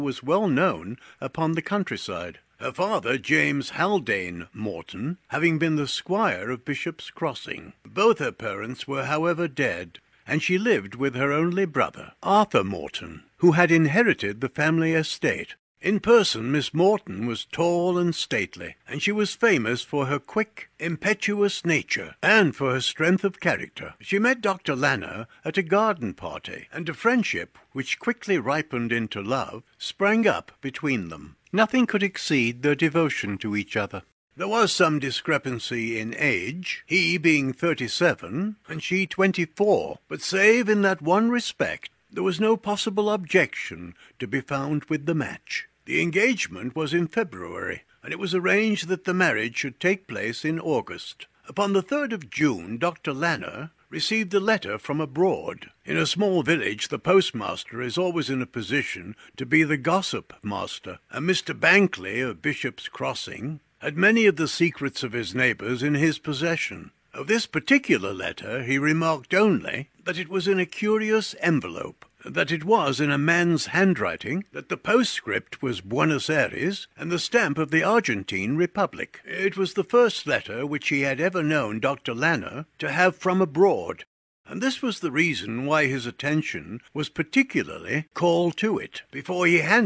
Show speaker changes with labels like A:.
A: was well known upon the countryside, her father, James Haldane Morton, having been the squire of Bishop's Crossing. Both her parents were, however, dead, and she lived with her only brother, Arthur Morton, who had inherited the family estate. In person, Miss Morton was tall and stately, and she was famous for her quick, impetuous nature and for her strength of character. She met Dr. Lanner at a garden party, and a friendship, which quickly ripened into love, sprang up between them. Nothing could exceed their devotion to each other. There was some discrepancy in age, he being 37 and she 24, but save in that one respect, there was no possible objection to be found with the match. The engagement was in February, and it was arranged that the marriage should take place in August. Upon the 3rd of June, Dr. Lanner received a letter from abroad. In a small village, the postmaster is always in a position to be the gossip master, and Mr. Bankley of Bishop's Crossing had many of the secrets of his neighbours in his possession. Of this particular letter he remarked only that it was in a curious envelope, that it was in a man's handwriting, that the postscript was Buenos Aires, and the stamp of the Argentine Republic. It was the first letter which he had ever known Dr. Lanner to have from abroad, and this was the reason why his attention was particularly called to it. Before he handed